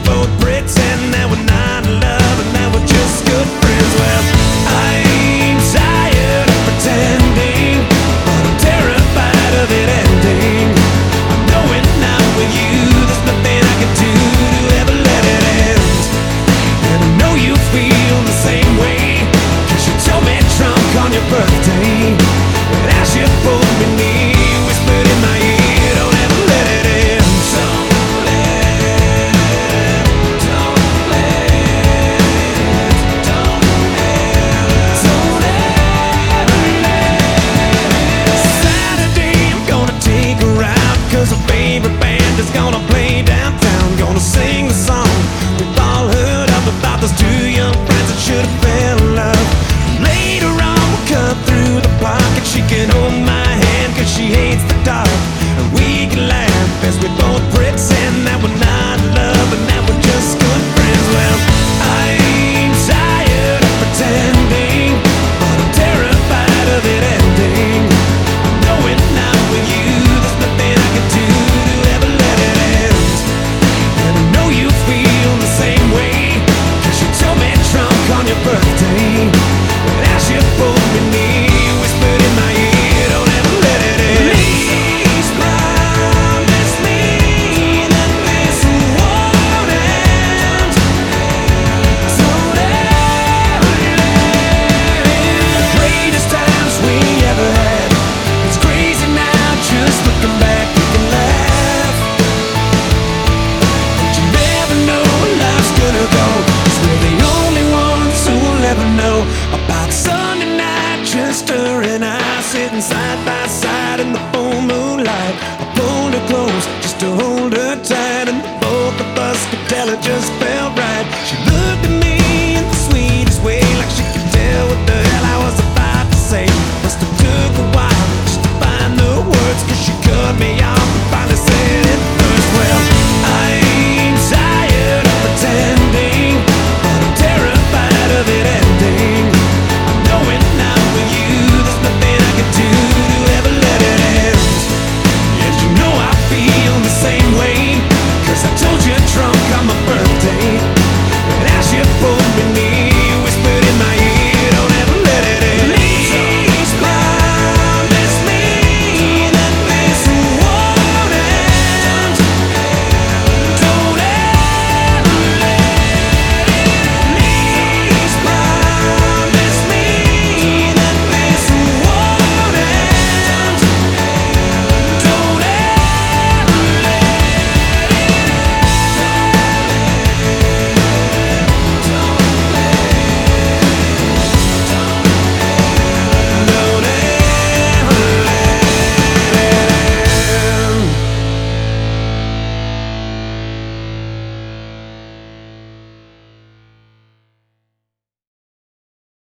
both pretend that we're not in love and that we're just good friends. Well, I ain't tired of pretending, but I'm terrified of it ending. I know it not with you, there's nothing I can do to ever let it end. And I know you feel the same way, 'cause you told me drunk on your birthday, but as you pulled me near, you whispered in my ear, don't ever let it end. Saturday I'm gonna take her out, 'cause her favorite band is gonna play downtown. Gonna sing the song we've all heard of, about those two young friends that should have fell in love. Later on we'll cut through the park and she can hold my hand, 'cause she hates the dark. And we can laugh as we both pretend that we're not in love and that we're just good friends. Well, I ain't tired of pretending, but I'm terrified of it ending. I know it not with you, there's nothing I can do to ever let it end. And I know you feel the same way, 'cause you told me drunk on your birthday, but as you pulled me near, you whispered in my ear, don't ever let it end. Please promise me that this won't end. Don't ever let it end. The greatest times we ever had, it's crazy now just looking back, we can laugh. But you never know where life's gonna go, 'cause we're the only ones who will ever know about Sunday night, just her and I sitting side by side in the full moonlight. I pulled her close just to hold her tight, and both of us could tell it just felt